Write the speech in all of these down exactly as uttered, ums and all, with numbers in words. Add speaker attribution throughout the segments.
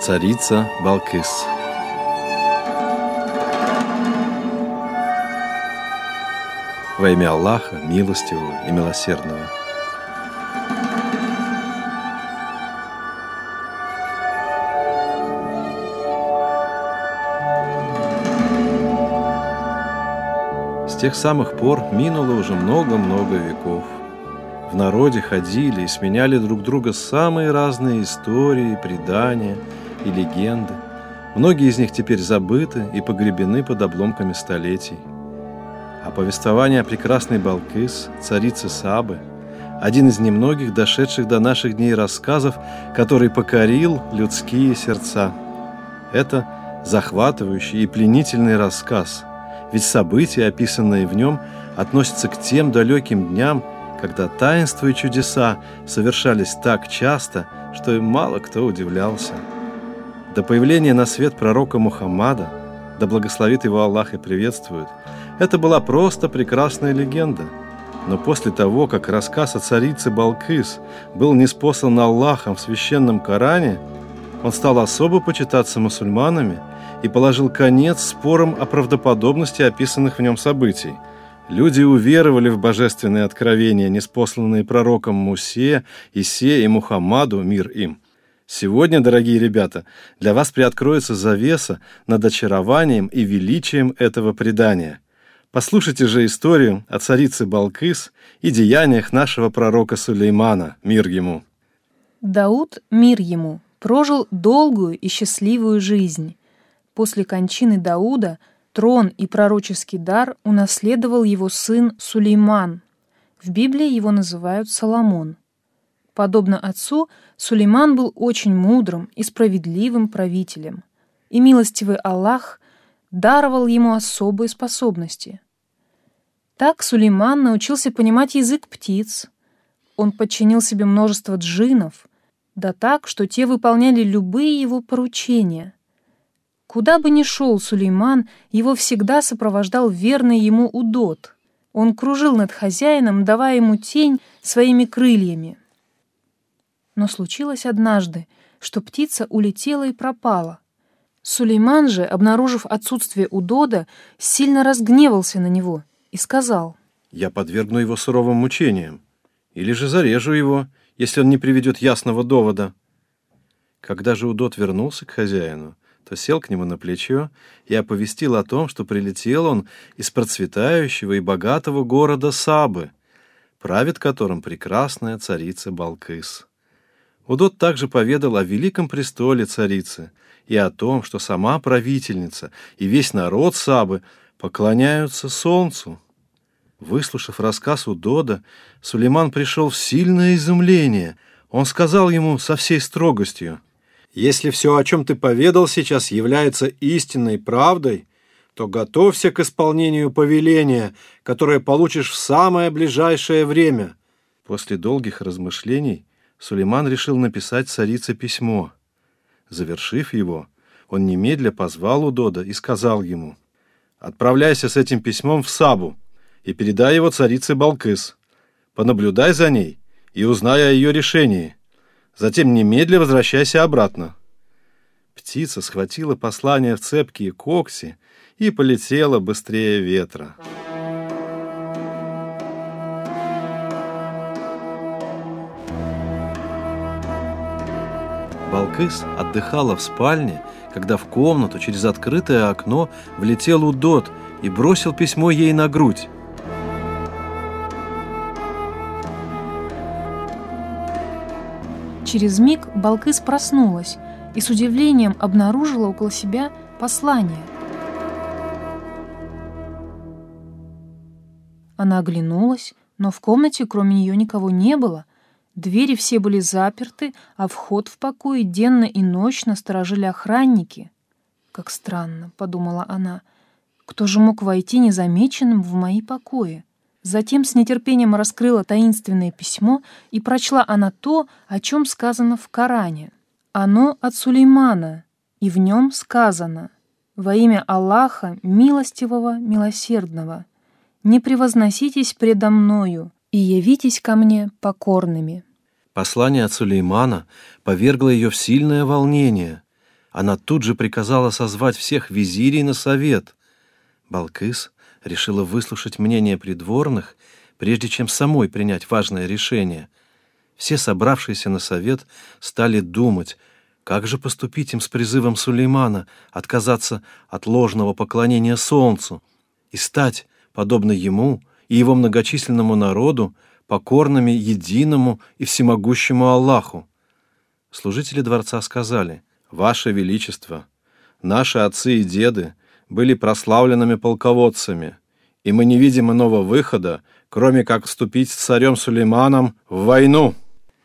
Speaker 1: Царица Балкис. Во имя Аллаха, милостивого и милосердного. С тех самых пор минуло уже много-много веков. В народе ходили и сменяли друг друга самые разные истории, предания и легенды. Многие из них теперь забыты и погребены под обломками столетий. А повествование о прекрасной Балкис, царице Сабы, один из немногих дошедших до наших дней рассказов, который покорил людские сердца. Это захватывающий и пленительный рассказ, ведь события, описанные в нем, относятся к тем далеким дням, когда таинства и чудеса совершались так часто, что им мало кто удивлялся. До появления на свет пророка Мухаммада, да благословит его Аллах и приветствует, это была просто прекрасная легенда. Но после того, как рассказ о царице Балкис был ниспослан Аллахом в священном Коране, он стал особо почитаться мусульманами и положил конец спорам о правдоподобности описанных в нем событий. Люди уверовали в божественные откровения, ниспосланные пророком Мусе, Исе и Мухаммаду, мир им. Сегодня, дорогие ребята, для вас приоткроется завеса над очарованием и величием этого предания. Послушайте же историю о царице Балкис и деяниях нашего пророка Сулеймана, мир ему.
Speaker 2: Дауд, мир ему, прожил долгую и счастливую жизнь. После кончины Дауда трон и пророческий дар унаследовал его сын Сулейман. В Библии его называют Соломон. Подобно отцу, Сулейман был очень мудрым и справедливым правителем, и милостивый Аллах даровал ему особые способности. Так Сулейман научился понимать язык птиц. Он подчинил себе множество джиннов, да так, что те выполняли любые его поручения. Куда бы ни шел Сулейман, его всегда сопровождал верный ему удод. Он кружил над хозяином, давая ему тень своими крыльями. Но случилось однажды, что птица улетела и пропала. Сулейман же, обнаружив отсутствие удода, сильно разгневался на него и сказал:
Speaker 1: «Я подвергну его суровым мучениям, или же зарежу его, если он не приведет ясного довода». Когда же удод вернулся к хозяину, то сел к нему на плечо и оповестил о том, что прилетел он из процветающего и богатого города Сабы, правит которым прекрасная царица Балкис. Удод также поведал о великом престоле царицы и о том, что сама правительница и весь народ Сабы поклоняются солнцу. Выслушав рассказ Удода, Сулейман пришел в сильное изумление. Он сказал ему со всей строгостью: «Если все, о чем ты поведал сейчас, является истинной правдой, то готовься к исполнению повеления, которое получишь в самое ближайшее время». После долгих размышлений Сулейман решил написать царице письмо. Завершив его, он немедля позвал Удода и сказал ему: «Отправляйся с этим письмом в Сабу и передай его царице Балкис. Понаблюдай за ней и узнай о ее решении. Затем немедля возвращайся обратно». Птица схватила послание в цепкие когти и полетела быстрее ветра. Балкис отдыхала в спальне, когда в комнату через открытое окно влетел Удод и бросил письмо ей на грудь.
Speaker 2: Через миг Балкис проснулась и с удивлением обнаружила около себя послание. Она оглянулась, но в комнате кроме нее никого не было. Двери все были заперты, а вход в покой денно и ночно сторожили охранники. «Как странно», — подумала она, — «кто же мог войти незамеченным в мои покои?» Затем с нетерпением раскрыла таинственное письмо, и прочла она то, о чем сказано в Коране. Оно от Сулеймана, и в нем сказано: «Во имя Аллаха, милостивого, милосердного, не превозноситесь предо мною и явитесь ко мне покорными».
Speaker 1: Послание от Сулеймана повергло ее в сильное волнение. она тут же приказала созвать всех визирей на совет. Балкыс решила выслушать мнение придворных, прежде чем самой принять важное решение. Все собравшиеся на совет стали думать, как же поступить им с призывом Сулеймана отказаться от ложного поклонения солнцу и стать, подобно ему и его многочисленному народу, покорными единому и всемогущему Аллаху. Служители дворца сказали: «Ваше Величество, наши отцы и деды были прославленными полководцами, и мы не видим иного выхода, кроме как вступить с царем Сулейманом в войну».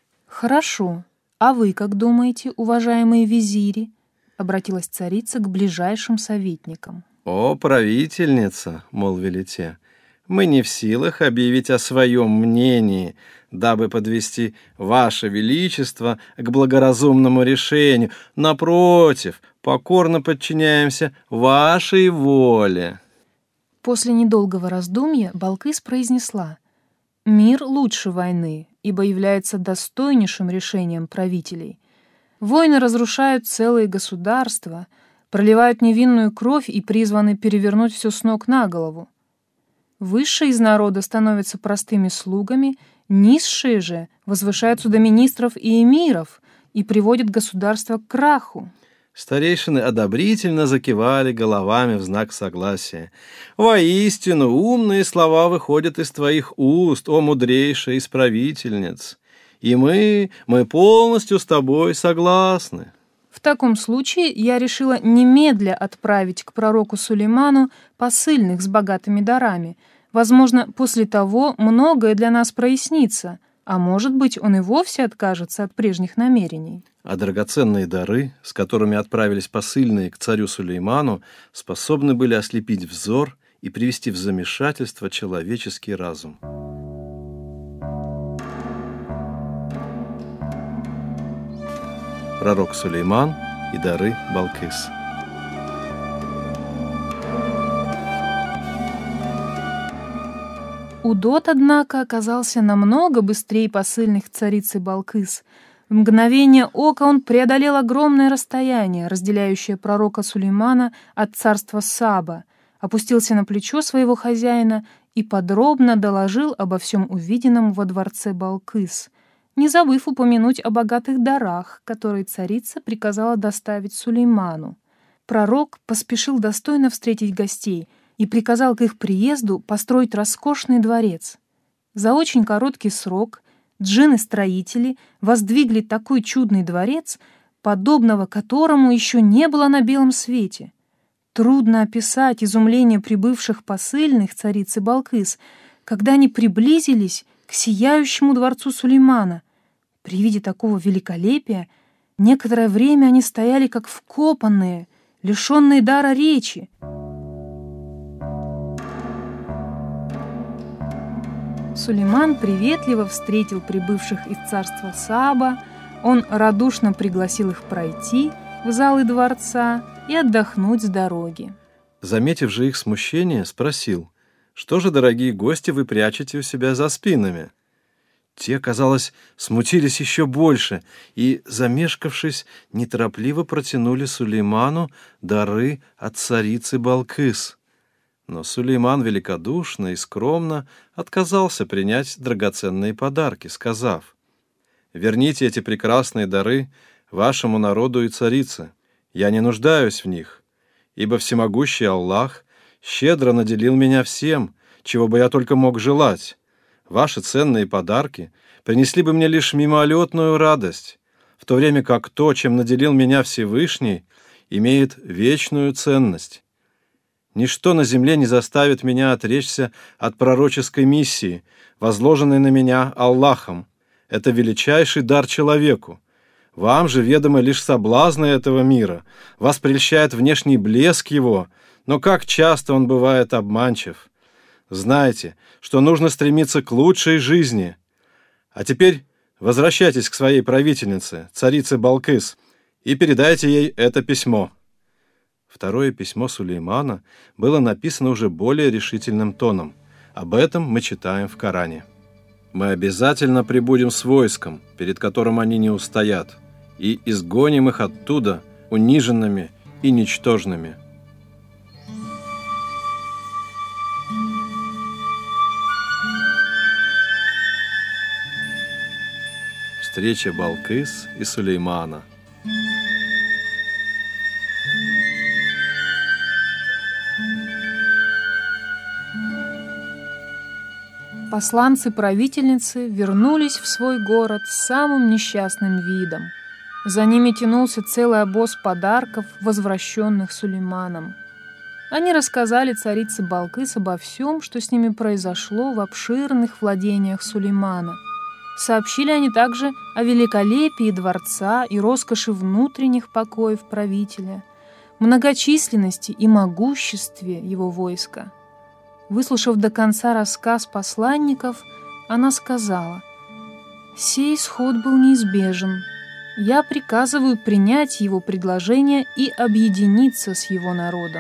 Speaker 2: «Хорошо. А вы как думаете, уважаемые визири?» — обратилась царица к ближайшим советникам.
Speaker 1: «О, правительница!» — молвили те. «Мы не в силах объявить о своем мнении, дабы подвести Ваше Величество к благоразумному решению. Напротив, покорно подчиняемся Вашей воле».
Speaker 2: После недолгого раздумья Балкыс произнесла: «Мир лучше войны, ибо является достойнейшим решением правителей. Войны разрушают целые государства, проливают невинную кровь и призваны перевернуть все с ног на голову. Высшие из народа становятся простыми слугами, низшие же возвышаются до министров и эмиров и приводят государство к краху».
Speaker 1: Старейшины одобрительно закивали головами в знак согласия. «Воистину, умные слова выходят из твоих уст, о мудрейшая из правительниц, и мы, мы полностью с тобой согласны».
Speaker 2: В таком случае я решила немедля отправить к пророку Сулейману посыльных с богатыми дарами. Возможно, после того многое для нас прояснится, а может быть, он и вовсе откажется от прежних намерений.
Speaker 1: А драгоценные дары, с которыми отправились посыльные к царю Сулейману, способны были ослепить взор и привести в замешательство человеческий разум. Пророк Сулейман и дары Балкыс.
Speaker 2: Удот, однако, оказался намного быстрее посыльных царицы Балкыс. В мгновение ока он преодолел огромное расстояние, разделяющее пророка Сулеймана от царства Саба, опустился на плечо своего хозяина и подробно доложил обо всем увиденном во дворце Балкыс, не забыв упомянуть о богатых дарах, которые царица приказала доставить Сулейману. Пророк поспешил достойно встретить гостей и приказал к их приезду построить роскошный дворец. За очень короткий срок джинны-строители воздвигли такой чудный дворец, подобного которому еще не было на белом свете. Трудно описать изумление прибывших посыльных царицы Балкыс, когда они приблизились к сияющему дворцу Сулеймана. При виде такого великолепия некоторое время они стояли как вкопанные, лишенные дара речи. Сулейман приветливо встретил прибывших из царства Саба, он радушно пригласил их пройти в залы дворца и отдохнуть с дороги.
Speaker 1: Заметив же их смущение, спросил: «Что же, дорогие гости, вы прячете у себя за спинами?» Те, казалось, смутились еще больше и, замешкавшись, неторопливо протянули Сулейману дары от царицы Балкыс. Но Сулейман великодушно и скромно отказался принять драгоценные подарки, сказав: «Верните эти прекрасные дары вашему народу и царице. Я не нуждаюсь в них, ибо всемогущий Аллах щедро наделил меня всем, чего бы я только мог желать. Ваши ценные подарки принесли бы мне лишь мимолетную радость, в то время как то, чем наделил меня Всевышний, имеет вечную ценность. Ничто на земле не заставит меня отречься от пророческой миссии, возложенной на меня Аллахом. Это величайший дар человеку. Вам же ведомы лишь соблазны этого мира, вас прельщает внешний блеск его, но как часто он бывает обманчив. Знайте, что нужно стремиться к лучшей жизни. А теперь возвращайтесь к своей правительнице, царице Балкыс, и передайте ей это письмо». Второе письмо Сулеймана было написано уже более решительным тоном. Об этом мы читаем в Коране. «Мы обязательно прибудем с войском, перед которым они не устоят, и изгоним их оттуда, униженными и ничтожными. Встреча Балкыс и Сулеймана.
Speaker 2: Посланцы правительницы вернулись в свой город с самым несчастным видом. За ними тянулся целый обоз подарков, возвращенных Сулейманом. Они рассказали царице Балкыс обо всем, что с ними произошло в обширных владениях Сулеймана. Сообщили они также о великолепии дворца и роскоши внутренних покоев правителя, многочисленности и могуществе его войска. Выслушав до конца рассказ посланников, она сказала: «Сей исход был неизбежен. Я приказываю принять его предложение и объединиться с его народом».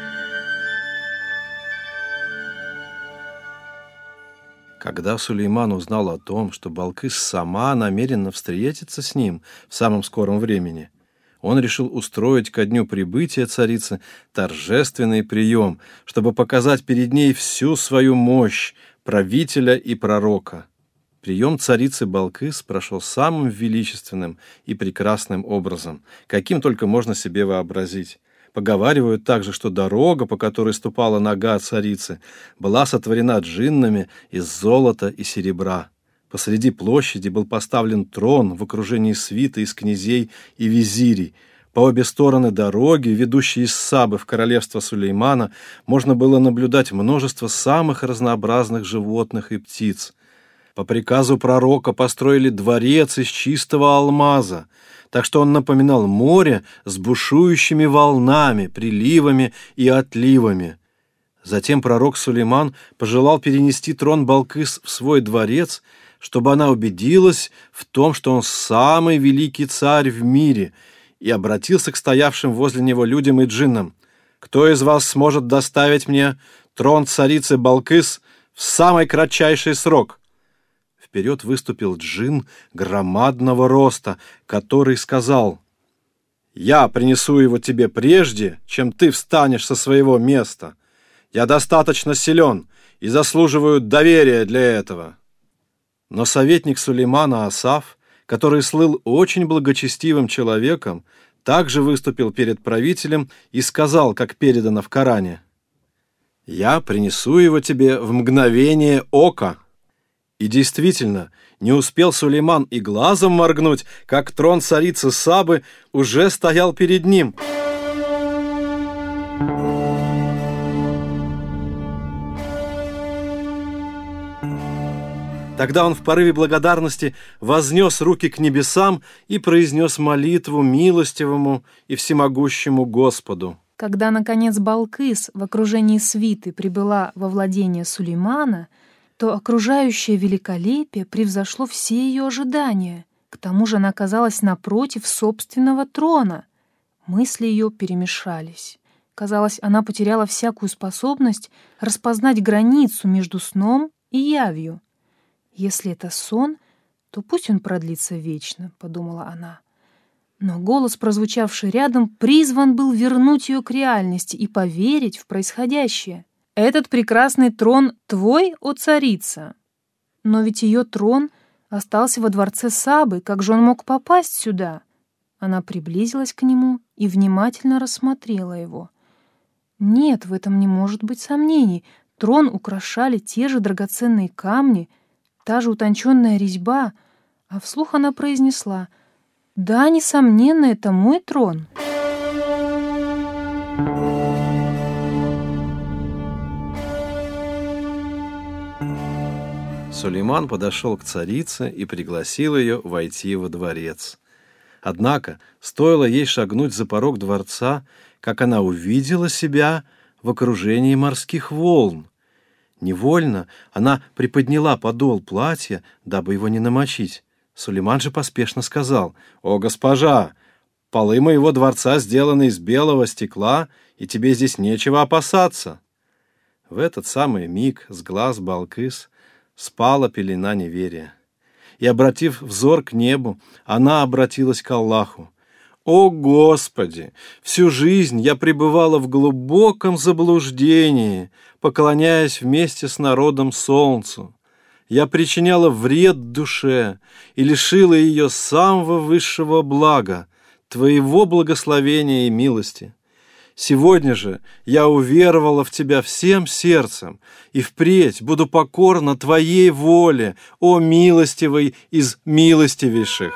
Speaker 1: Когда Сулейман узнал о том, что Балкыс сама намерена встретиться с ним в самом скором времени, он решил устроить ко дню прибытия царицы торжественный прием, чтобы показать перед ней всю свою мощь правителя и пророка. Прием царицы Балкыс прошел самым величественным и прекрасным образом, каким только можно себе вообразить. Поговаривают также, что дорога, по которой ступала нога царицы, была сотворена джиннами из золота и серебра. Посреди площади был поставлен трон в окружении свиты из князей и визирей. По обе стороны дороги, ведущей из Сабы в королевство Сулеймана, можно было наблюдать множество самых разнообразных животных и птиц. По приказу пророка построили дворец из чистого алмаза, так что он напоминал море с бушующими волнами, приливами и отливами. Затем пророк Сулейман пожелал перенести трон Балкыс в свой дворец, чтобы она убедилась в том, что он самый великий царь в мире, и обратился к стоявшим возле него людям и джиннам: «Кто из вас сможет доставить мне трон царицы Балкыс в самый кратчайший срок?» Вперед выступил джинн громадного роста, который сказал: «Я принесу его тебе прежде, чем ты встанешь со своего места. Я достаточно силен и заслуживаю доверия для этого». Но советник Сулеймана Асаф, который слыл очень благочестивым человеком, также выступил перед правителем и сказал, как передано в Коране: «Я принесу его тебе в мгновение ока». И действительно, не успел Сулейман и глазом моргнуть, как трон царицы Сабы уже стоял перед ним. Тогда он в порыве благодарности вознес руки к небесам и произнес молитву милостивому и всемогущему Господу.
Speaker 2: Когда, наконец, Балкыс в окружении свиты прибыла во владение Сулеймана, то окружающее великолепие превзошло все ее ожидания. К тому же она оказалась напротив собственного трона. Мысли ее перемешались. Казалось, она потеряла всякую способность распознать границу между сном и явью. «Если это сон, то пусть он продлится вечно», — подумала она. Но голос, прозвучавший рядом, призван был вернуть ее к реальности и поверить в происходящее. «Этот прекрасный трон твой, о царица?» «Но ведь ее трон остался во дворце Сабы, как же он мог попасть сюда?» Она приблизилась к нему и внимательно рассмотрела его. Нет, в этом не может быть сомнений. Трон украшали те же драгоценные камни, та же утонченная резьба, а вслух она произнесла: «Да, несомненно, это мой трон».
Speaker 1: Сулейман подошел к царице и пригласил ее войти во дворец. Однако, стоило ей шагнуть за порог дворца, как она увидела себя в окружении морских волн. Невольно она приподняла подол платья, дабы его не намочить. Сулейман же поспешно сказал: «О, госпожа, полы моего дворца сделаны из белого стекла, и тебе здесь нечего опасаться». В этот самый миг с глаз Балкыс спала пелена неверия. И, обратив взор к небу, она обратилась к Аллаху: О Господи! Всю жизнь я пребывала в глубоком заблуждении, поклоняясь вместе с народом солнцу. Я причиняла вред душе и лишила ее самого высшего блага, Твоего благословения и милости. Сегодня же я уверовала в Тебя всем сердцем и впредь буду покорна Твоей воле, о милостивый из милостивейших.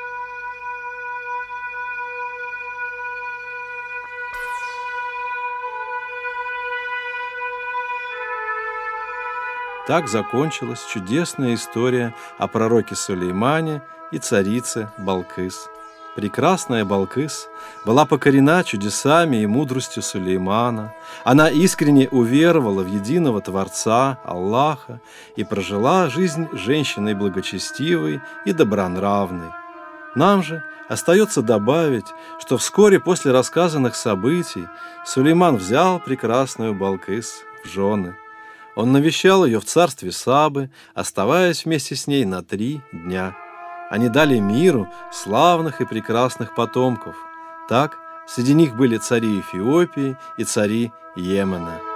Speaker 1: Так закончилась чудесная история о пророке Сулеймане и царице Балкыс. Прекрасная Балкыс была покорена чудесами и мудростью Сулеймана. Она искренне уверовала в единого Творца, Аллаха, и прожила жизнь женщиной благочестивой и добронравной. Нам же остается добавить, что вскоре после рассказанных событий Сулейман взял прекрасную Балкыс в жены. Он навещал ее в царстве Сабы, оставаясь вместе с ней на три дня. Они дали миру славных и прекрасных потомков. Так, среди них были цари Эфиопии и цари Йемена.